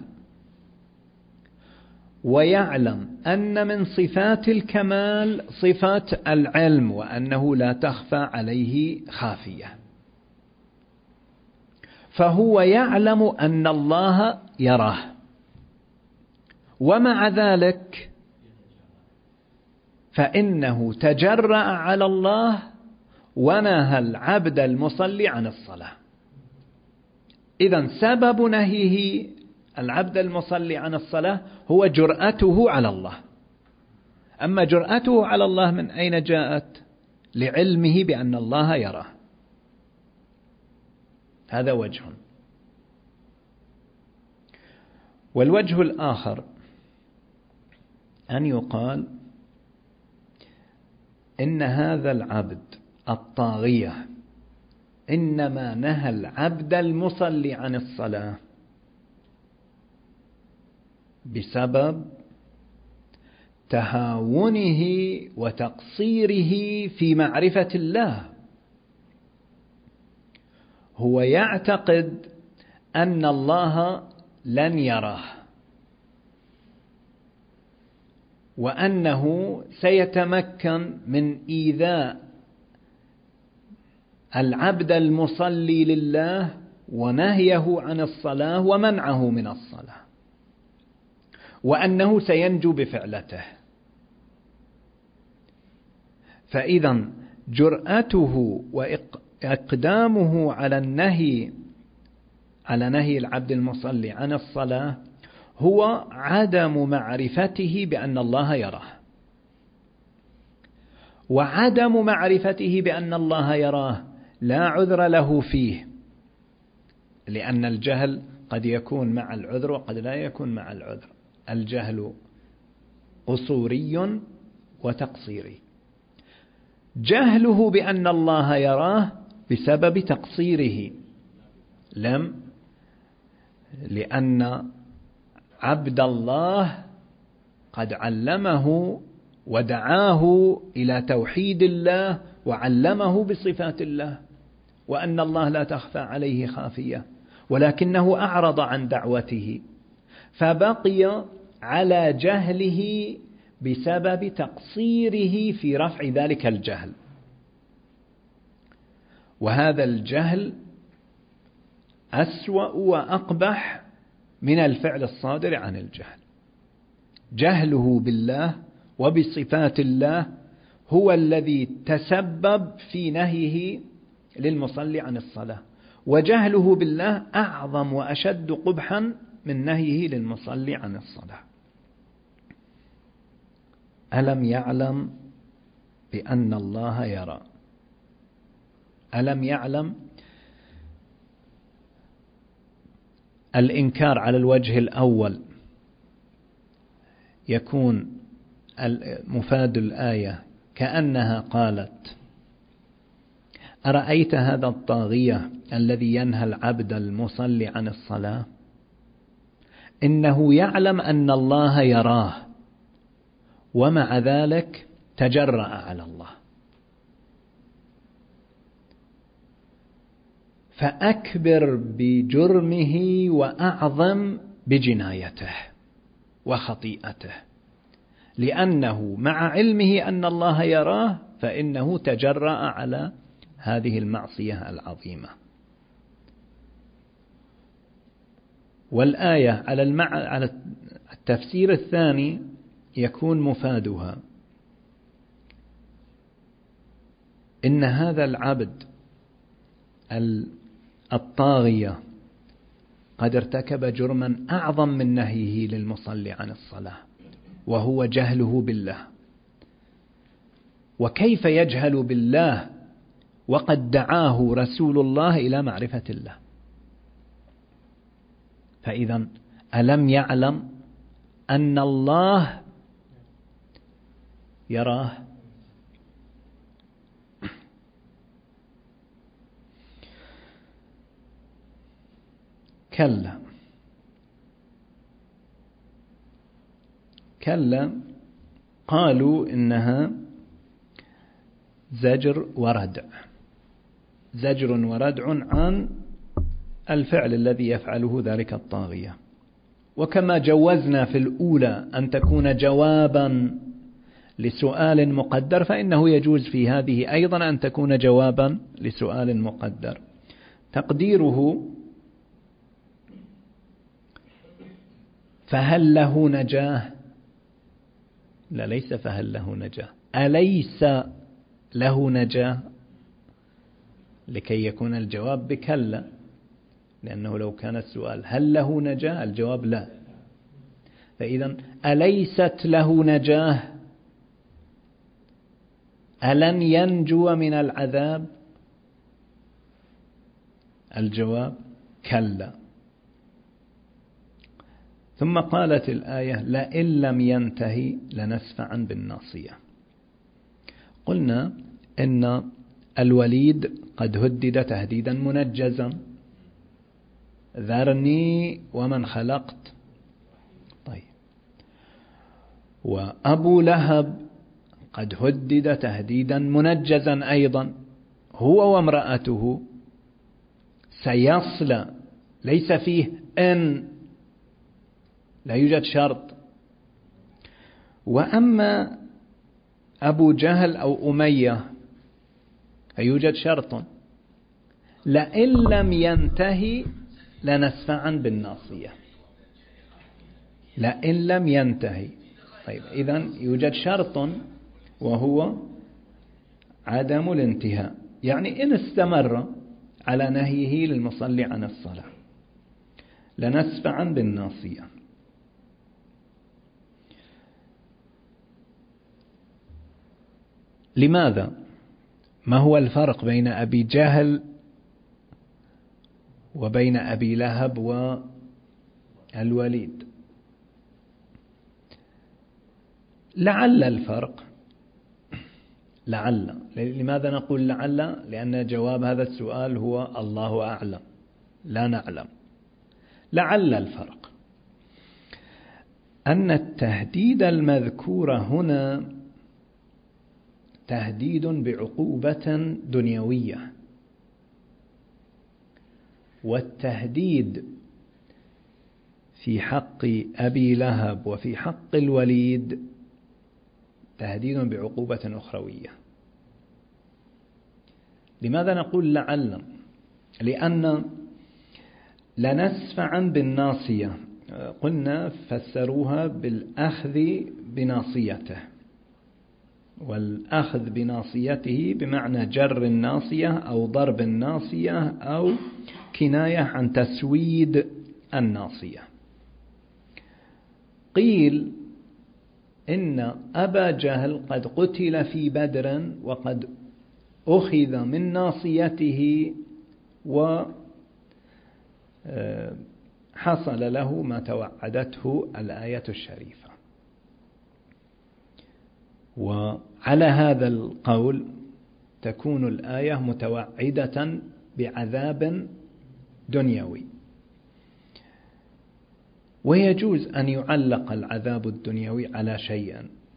ويعلم أن من صفات الكمال صفات العلم، وأنه لا تخفى عليه خافية. فهو يعلم أن الله يراه، ومع ذلك فإنه تجرأ على الله ونهى العبد المصلي عن الصلاة. إذن سبب نهيه العبد المصلي عن الصلاة هو جرأته على الله. أما جرأته على الله من أين جاءت؟ لعلمه بأن الله يراه. هذا وجه. والوجه الآخر أن يقال إن هذا العبد الطاغية إنما نهى العبد المصلي عن الصلاة بسبب تهاونه وتقصيره في معرفة الله. هو يعتقد أن الله لن يراه، وأنه سيتمكن من إيذاء العبد المصلي لله ونهيه عن الصلاة ومنعه من الصلاة، وأنه سينجو بفعلته. فإذا جرأته وإقدامه على نهي العبد المصلي عن الصلاة هو عدم معرفته بأن الله يراه، وعدم معرفته بأن الله يراه لا عذر له فيه، لأن الجهل قد يكون مع العذر وقد لا يكون مع العذر. الجهل قصوري وتقصيري. جهله بأن الله يراه بسبب تقصيره، لأن عبد الله قد علمه ودعاه إلى توحيد الله وعلمه بصفات الله وأن الله لا تخفى عليه خافية، ولكنه أعرض عن دعوته فبقي على جهله بسبب تقصيره في رفع ذلك الجهل. وهذا الجهل أسوأ وأقبح من الفعل الصادر عن الجهل. جهله بالله وبصفات الله هو الذي تسبب في نهيه للمصلي عن الصلاة، وجهله بالله أعظم وأشد قبحا من نهيه للمصلي عن الصلاة. ألم يعلم بأن الله يرى؟ ألم يعلم؟ الإنكار على الوجه الأول يكون مفاد الآية كأنها قالت: أرأيت هذا الطاغية الذي ينهى العبد المصلي عن الصلاة إنه يعلم أن الله يراه ومع ذلك تجرأ على الله، فأكبر بجرمه وأعظم بجنايته وخطيئته، لأنه مع علمه أن الله يراه فإنه تجرأ على هذه المعصية العظيمة. والآية على التفسير الثاني يكون مفادها إن هذا العبد الطاغية قد ارتكب جرما أعظم من نهيه للمصلي عن الصلاة، وهو جهله بالله. وكيف يجهل بالله وقد دعاه رسول الله إلى معرفة الله؟ فإذا ألم يعلم أن الله يراه؟ كلا قالوا إنها زجر وردع عن الفعل الذي يفعله ذلك الطاغية. وكما جوزنا في الأولى أن تكون جوابا لسؤال مقدر، فإنه يجوز في هذه أيضا أن تكون جوابا لسؤال مقدر. تقديره: فهل له نجاه؟ لا، ليس فهل له نجاه، أليس له نجاه، لكي يكون الجواب بكلا، لأنه لو كان السؤال هل له نجاه الجواب لا. فإذا أليست له نجاه؟ ألن ينجو من العذاب؟ الجواب كلا. ثم قالت الآية: لئن لم ينتهي لنسفعا بالناصية. قلنا إن الوليد قد هدد تهديدا منجزا: ذرني ومن خلقت. طيب، وأبو لهب قد هدد تهديدا منجزا أيضا، هو وامرأته سيصلى، ليس فيه إن، لا يوجد شرط. وأما أبو جهل أو أمية فيوجد شرط: لئن لم ينتهي لنسفعا بالناصية. لئن لم ينتهي. طيب، إذن يوجد شرط وهو عدم الانتهاء، يعني إن استمر على نهيه للمصلي عن الصلاة لنسفعا بالناصية. لماذا؟ ما هو الفرق بين أبي جهل وبين أبي لهب والوليد؟ لعل الفرق، لعل. لماذا نقول لعل؟ لأن جواب هذا السؤال هو الله أعلم، لا نعلم. لعل الفرق أن التهديد المذكور هنا تهديد بعقوبة دنيوية، والتهديد في حق أبي لهب وفي حق الوليد تهديد بعقوبة أخروية. لماذا نقول لعل؟ لأن لنسفعا بالناصية قلنا فسروها بالأخذ بناصيته، والأخذ بناصيته بمعنى جر الناصية أو ضرب الناصية أو كناية عن تسويد الناصية. قيل إن أبا جهل قد قتل في بدر وقد أخذ من ناصيته وحصل له ما توعدته الآية الشريفة. وعلى هذا القول تكون الآية متوعدة بعذاب دنيوي، ويجوز أن يعلق العذاب الدنيوي على شيء.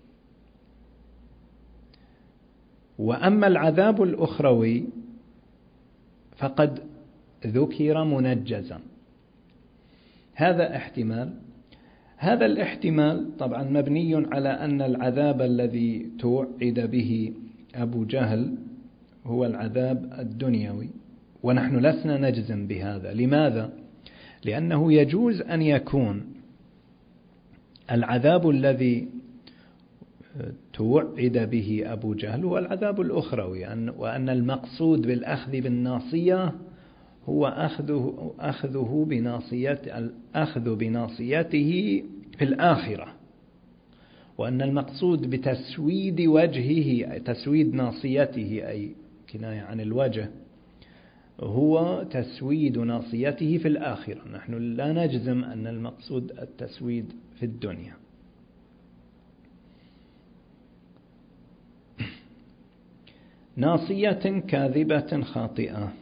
وأما العذاب الأخروي فقد ذكر منجزا. هذا احتمال. هذا الاحتمال طبعا مبني على أن العذاب الذي توعد به أبو جهل هو العذاب الدنيوي، ونحن لسنا نجزم بهذا. لماذا؟ لأنه يجوز أن يكون العذاب الذي توعد به أبو جهل هو العذاب الأخروي، وأن المقصود بالأخذ بالناصية هو الأخذ بناصيته في الآخرة، وأن المقصود بتسويد وجهه تسويد ناصيته أي كناية عن الوجه هو تسويد ناصيته في الآخرة. نحن لا نجزم أن المقصود التسويد في الدنيا. ناصية كاذبة خاطئة.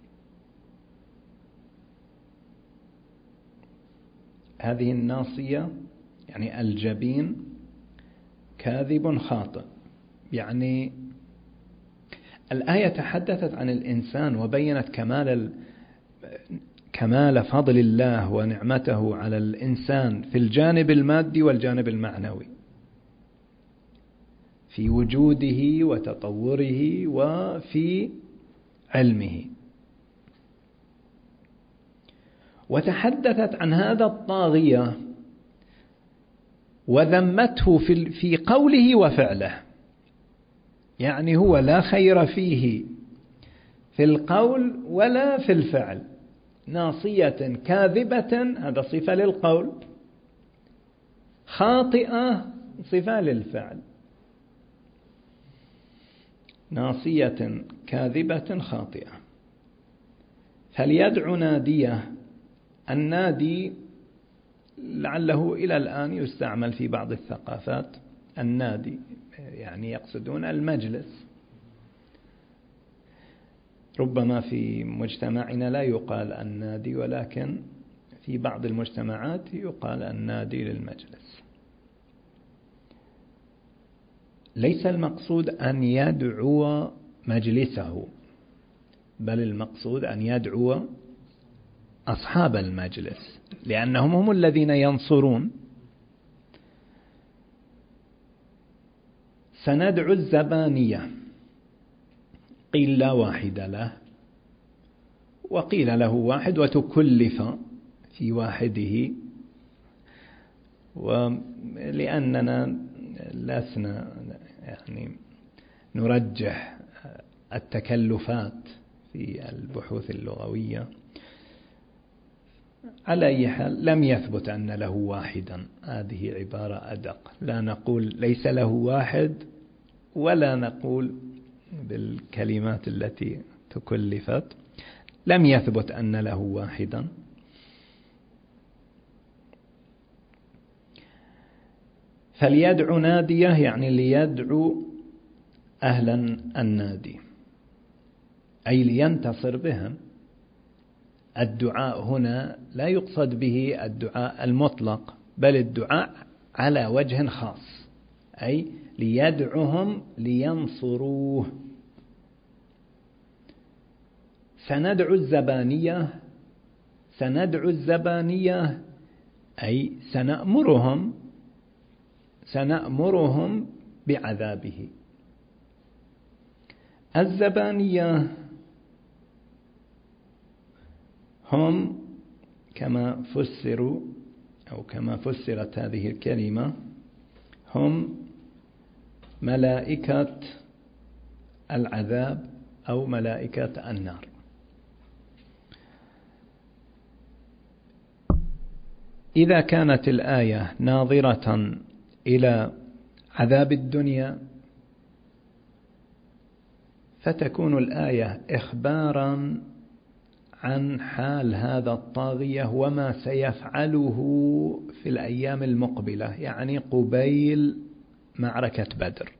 هذه الناصية يعني الجبين كاذب خاطئ، يعني الآية تحدثت عن الإنسان وبينت كمال فضل الله ونعمته على الإنسان في الجانب المادي والجانب المعنوي، في وجوده وتطوره وفي علمه. وتحدثت عن هذا الطاغية وذمته في قوله وفعله، يعني هو لا خير فيه في القول ولا في الفعل. ناصية كاذبة هذا صفة للقول، خاطئة صفة للفعل. ناصية كاذبة خاطئة. فليدع ناديه. النادي لعله إلى الآن يستعمل في بعض الثقافات. النادي يعني يقصدون المجلس. ربما في مجتمعنا لا يقال النادي، ولكن في بعض المجتمعات يقال النادي للمجلس. ليس المقصود أن يدعو مجلسه، بل المقصود أن يدعو أصحاب المجلس، لأنهم هم الذين ينصرون. سندعو الزبانية. قيل لا واحد له، وقيل له واحد وتكلف في واحده، ولأننا لسنا يعني نرجح التكلفات في البحوث اللغوية. على أي حال لم يثبت أن له واحدا، هذه عبارة أدق. لا نقول ليس له واحد، ولا نقول بالكلمات التي تكلفت. لم يثبت أن له واحدا. فليدعو ناديه يعني ليدعو أهلا النادي، أي لينتصر بهم. الدعاء هنا لا يقصد به الدعاء المطلق، بل الدعاء على وجه خاص، أي ليدعهم لينصروه. سندعو الزبانية أي سنأمرهم بعذابه. الزبانية هم كما فسروا أو كما فسرت هذه الكلمة هم ملائكة العذاب أو ملائكة النار. إذا كانت الآية ناظرة إلى عذاب الدنيا فتكون الآية إخبارا عن حال هذا الطاغية وما سيفعله في الأيام المقبلة، يعني قبيل معركة بدر،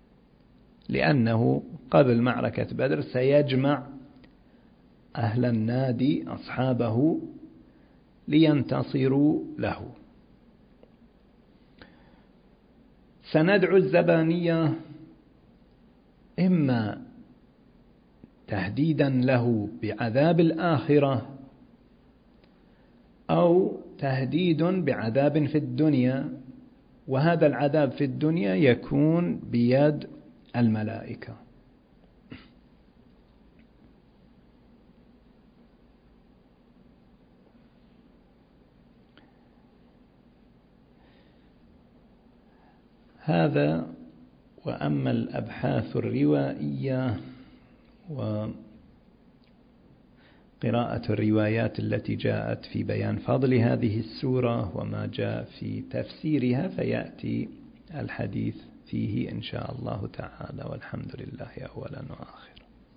لأنه قبل معركة بدر سيجمع أهل النادي أصحابه لينتصروا له. سندعو الزبانية إما تهديدا له بعذاب الآخرة أو تهديد بعذاب في الدنيا، وهذا العذاب في الدنيا يكون بيد الملائكة. هذا. وأما الأبحاث الروائية وقراءة الروايات التي جاءت في بيان فضل هذه السورة وما جاء في تفسيرها فيأتي الحديث فيه إن شاء الله تعالى، والحمد لله أولا وآخرا.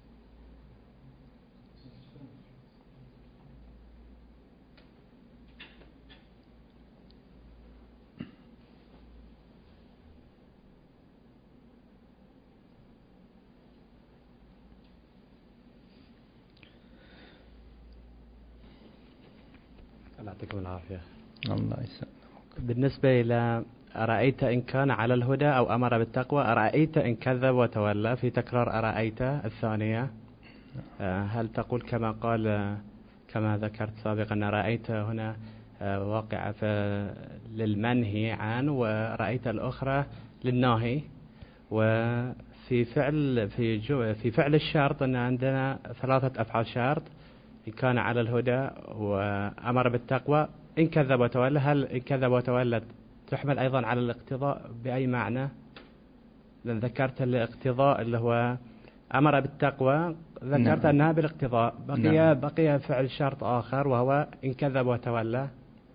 يعطيكم العافية. الله يسلمك. بالنسبة إلى أرأيت إن كان على الهدى أو أمر بالتقوى، أرأيت إن كذب وتولى، في تكرار أرأيت الثانية، هل تقول كما قال كما ذكرت سابقا أن رأيت هنا واقعة للمنهي عن، ورأيت الأخرى للناهي، وفي فعل الشرط أن عندنا 3 أفعال شرط، إن كان على الهدى وأمر بالتقوى إن كذب وتولى. هل إن كذب وتولى تحمل أيضا على الاقتضاء بأي معنى؟ لأن ذكرت الاقتضاء اللي هو أمر بالتقوى، ذكرت أنها بالاقتضاء، بقي فعل شرط آخر وهو إن كذب وتولى.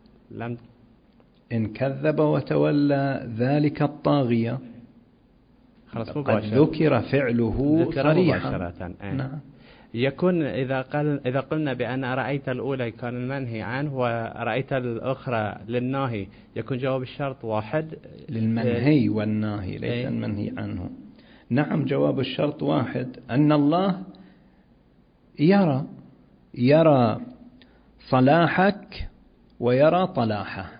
إن كذب وتولى ذلك الطاغية قد ذكر فعله صريحا. نعم. يكون إذا قلنا بأن رأيت الأولى كان المنهي عنه ورأيت الأخرى للناهي، يكون جواب الشرط واحد للمنهي والناهي، ليس المنهي عنه. نعم، جواب الشرط واحد، أن الله يرى صلاحك ويرى طلاحه.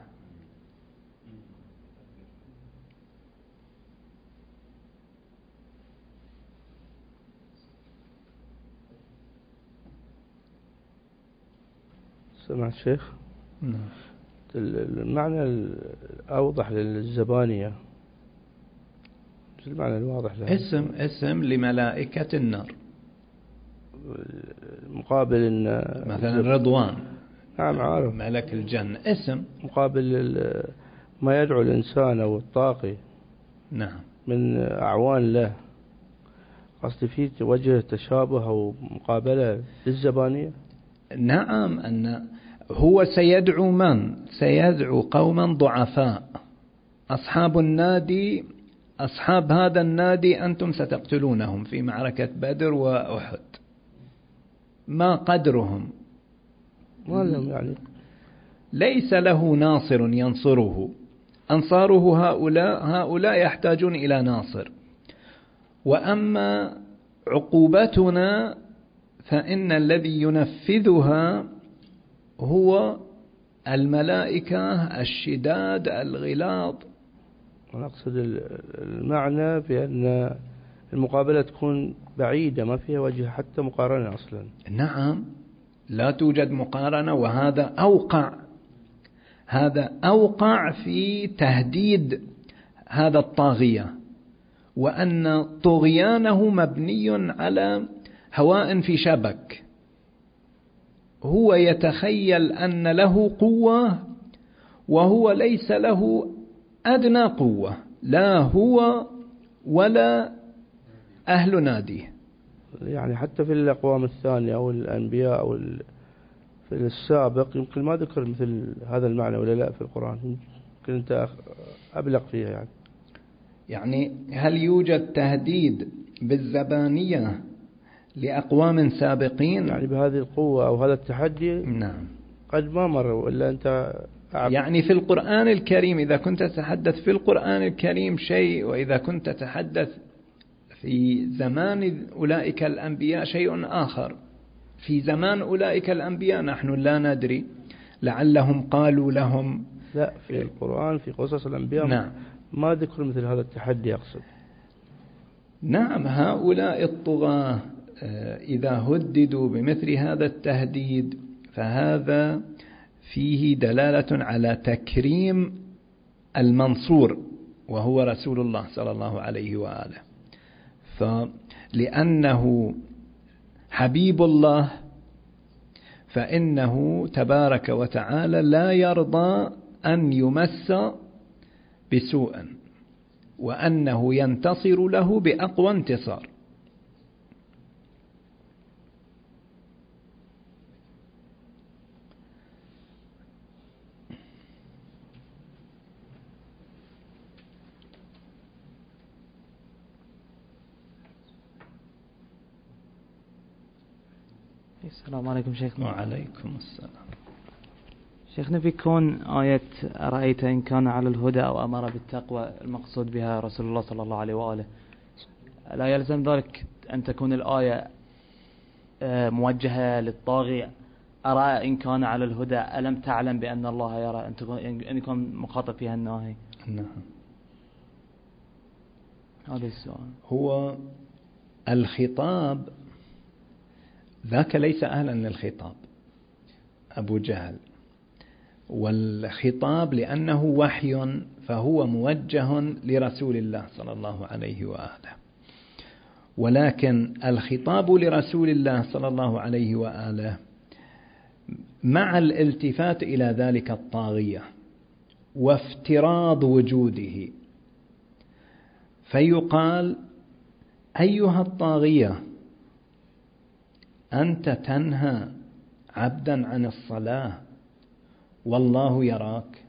سمع الشيخ. المعنى الأوضح للزبانية، المعنى الواضح له اسم لملائكة النار، مقابل مثلا رضوان. نعم عارف. ملك الجنة اسم مقابل ما يدعو الإنسان أو الطاغي. نعم. من أعوان له. قصدي في وجه تشابه أو مقابلة للزبانية. نعم، أن هو سيدعو من؟ سيدعو قوما ضعفاء، أصحاب النادي، أصحاب هذا النادي أنتم ستقتلونهم في معركة بدر وأحد، ما قدرهم؟ يعني ليس له ناصر ينصره، أنصاره هؤلاء يحتاجون إلى ناصر. وأما عقوبتنا فإن الذي ينفذها هو الملائكة الشداد الغلاظ أنا أقصد المعنى في أن المقابلة تكون بعيدة ما فيها وجه حتى مقارنة أصلا. نعم، لا توجد مقارنة، وهذا أوقع في تهديد هذا الطاغية، وأن طغيانه مبني على هواء في شبك. هو يتخيل أن له قوة وهو ليس له أدنى قوة، لا هو ولا أهل ناديه. يعني حتى في الأقوام الثانية أو الأنبياء أو في السابق يمكن ما ذكر مثل هذا المعنى ولا لا في القرآن؟ يمكن أنت أبلغ فيها يعني هل يوجد تهديد بالزبانية لأقوام سابقين يعني بهذه القوة أو هذا التحدي؟ نعم، قد ما مر، ولا أنت يعني في القرآن الكريم إذا كنت تتحدث في القرآن الكريم شيء، وإذا كنت تتحدث في زمان أولئك الأنبياء شيء آخر. في زمان أولئك الأنبياء نحن لا ندري، لعلهم قالوا لهم. لا، في القرآن في قصص الأنبياء نعم. ما ذكر مثل هذا التحدي أقصد. نعم، هؤلاء الطغاة إذا هددوا بمثل هذا التهديد فهذا فيه دلالة على تكريم المنصور وهو رسول الله صلى الله عليه وآله. فلأنه حبيب الله فإنه تبارك وتعالى لا يرضى أن يمس بسوء، وأنه ينتصر له بأقوى انتصار. السلام عليكم شيخنا. وعليكم السلام. شيخنا، في كون آية أرأيت إن كان على الهدى أو أمر بالتقوى المقصود بها رسول الله صلى الله عليه وآله، لا يلزم ذلك أن تكون الآية موجهة للطاغية؟ أرى إن كان على الهدى ألم تعلم بأن الله يرى، أن يكون مخاطب فيها الناهي؟ نعم، هذا السؤال. هو الخطاب ذاك ليس أهلا للخطاب، أبو جهل، والخطاب لأنه وحي فهو موجه لرسول الله صلى الله عليه وآله، ولكن الخطاب لرسول الله صلى الله عليه وآله مع الالتفات إلى ذلك الطاغية وافتراض وجوده، فيقال أيها الطاغية أنت تنهى عبدا عن الصلاة والله يراك.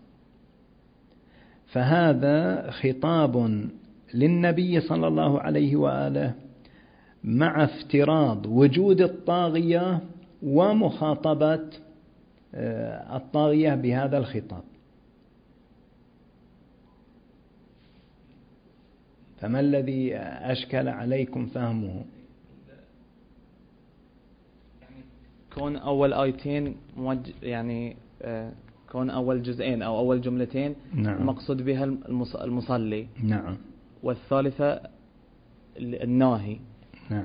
فهذا خطاب للنبي صلى الله عليه وآله مع افتراض وجود الطاغية ومخاطبة الطاغية بهذا الخطاب. فما الذي أشكل عليكم فهمه؟ كون أول آيتين يعني كون أول جزئين أو أول جملتين نعم. المقصود بها المصلي، نعم، والثالثة الناهي. نعم.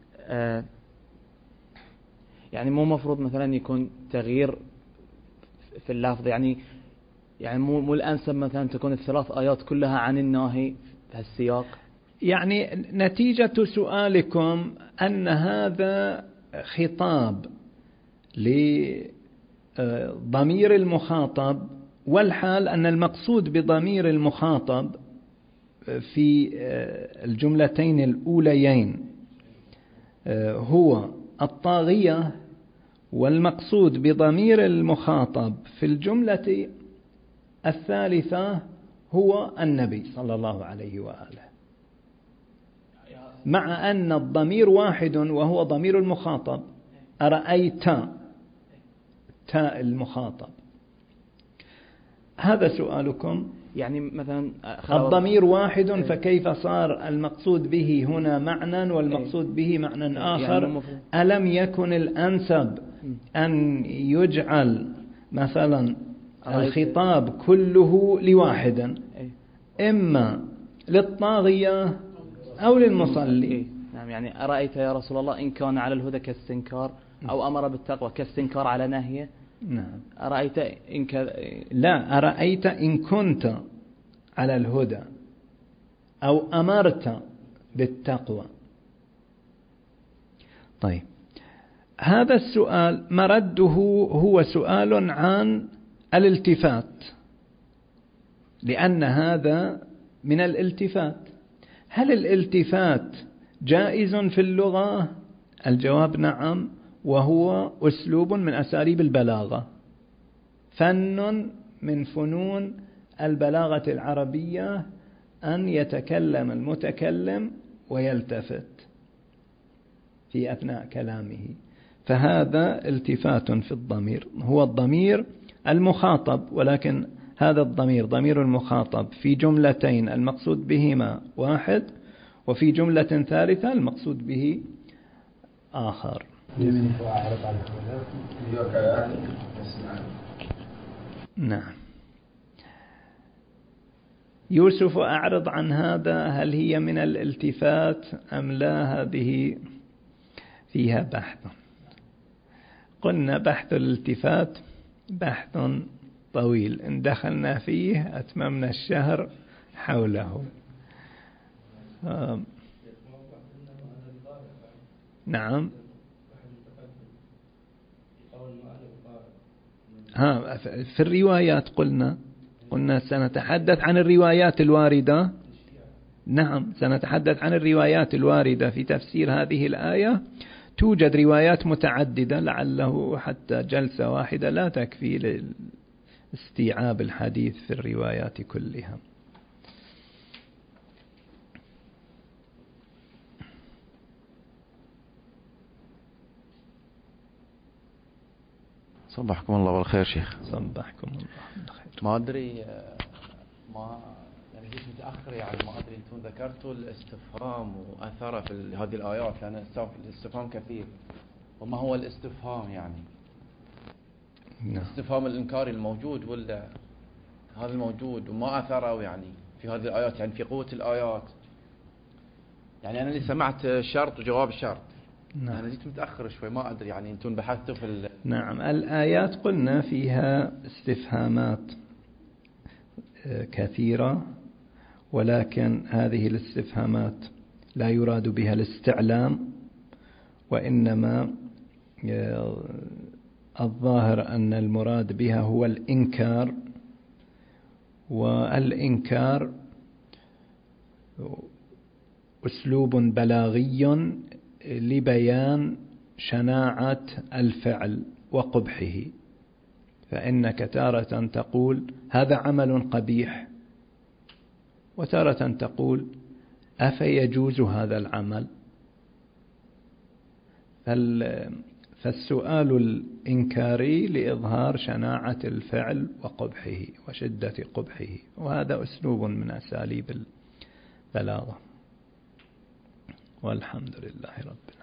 يعني مو مفروض مثلا يكون تغيير في اللفظ، يعني مو الأنسب مثلا تكون الثلاث آيات كلها عن الناهي في هالسياق؟ يعني نتيجة سؤالكم أن هذا خطاب لضمير المخاطب، والحال أن المقصود بضمير المخاطب في الجملتين الأوليين هو الطاغية، والمقصود بضمير المخاطب في الجملة الثالثة هو النبي صلى الله عليه وآله، مع أن الضمير واحد وهو ضمير المخاطب. أرأيت تاء المخاطب. هذا سؤالكم. يعني مثلا الضمير واحد فكيف صار المقصود به هنا معنى والمقصود به معنى آخر؟ ألم يكن الأنسب أن يجعل مثلا الخطاب كله لواحد إما للطاغية أو للمصلي. نعم، يعني أرأيت يا رسول الله إن كان على الهدى كاستنكار، أو أمر بالتقوى كاستنكار على نهيه. نعم. أرأيت إن لا، أرأيت إن كنت على الهدى أو أمرت بالتقوى. طيب، هذا السؤال مرده هو سؤال عن الالتفات، لأن هذا من الالتفات. هل الالتفات جائز في اللغة؟ الجواب نعم، وهو أسلوب من أساليب البلاغة، فن من فنون البلاغة العربية، أن يتكلم المتكلم ويلتفت في أثناء كلامه. فهذا التفات في الضمير، هو الضمير المخاطب، ولكن هذا الضمير ضمير المخاطب في جملتين المقصود بهما واحد، وفي جملة ثالثة المقصود به آخر. نعم. يوسف أعرض عن هذا، هل هي من الالتفات أم لا؟ هذه فيها بحث. قلنا بحث الالتفات بحث طويل، إن دخلنا فيه أتممنا الشهر حوله. نعم. في الروايات قلنا سنتحدث عن الروايات الواردة. نعم، سنتحدث عن الروايات الواردة في تفسير هذه الآية. توجد روايات متعددة، لعله حتى جلسة واحدة لا تكفي لاستيعاب الحديث في الروايات كلها. صبحكم الله بالخير شيخ. صبحكم الله بالخير. ما أدري، يعني جيت متأخر، يعني ما أدري أنتم ذكرتوا الاستفهام وأثره في هذه الآيات، لأن الاستفهام كثير. وما هو الاستفهام يعني؟ الاستفهام الإنكاري الموجود، ولا هذا الموجود وما أثره يعني في هذه الآيات، يعني في قوة الآيات؟ يعني أنا اللي سمعت شرط وجواب شرط. نعم. أنا جيت متأخر شوي، ما أدري يعني أنتم بحثتوا في نعم، الآيات قلنا فيها استفهامات كثيرة، ولكن هذه الاستفهامات لا يراد بها الاستعلام، وإنما الظاهر أن المراد بها هو الإنكار. والإنكار أسلوب بلاغي لبيان شناعة الفعل وقبحه، فإنك تارة تقول هذا عمل قبيح، وتارة تقول أفيجوز هذا العمل. فالسؤال الإنكاري لإظهار شناعة الفعل وقبحه وشدة قبحه، وهذا أسلوب من أساليب البلاغة. والحمد لله رب العالمين.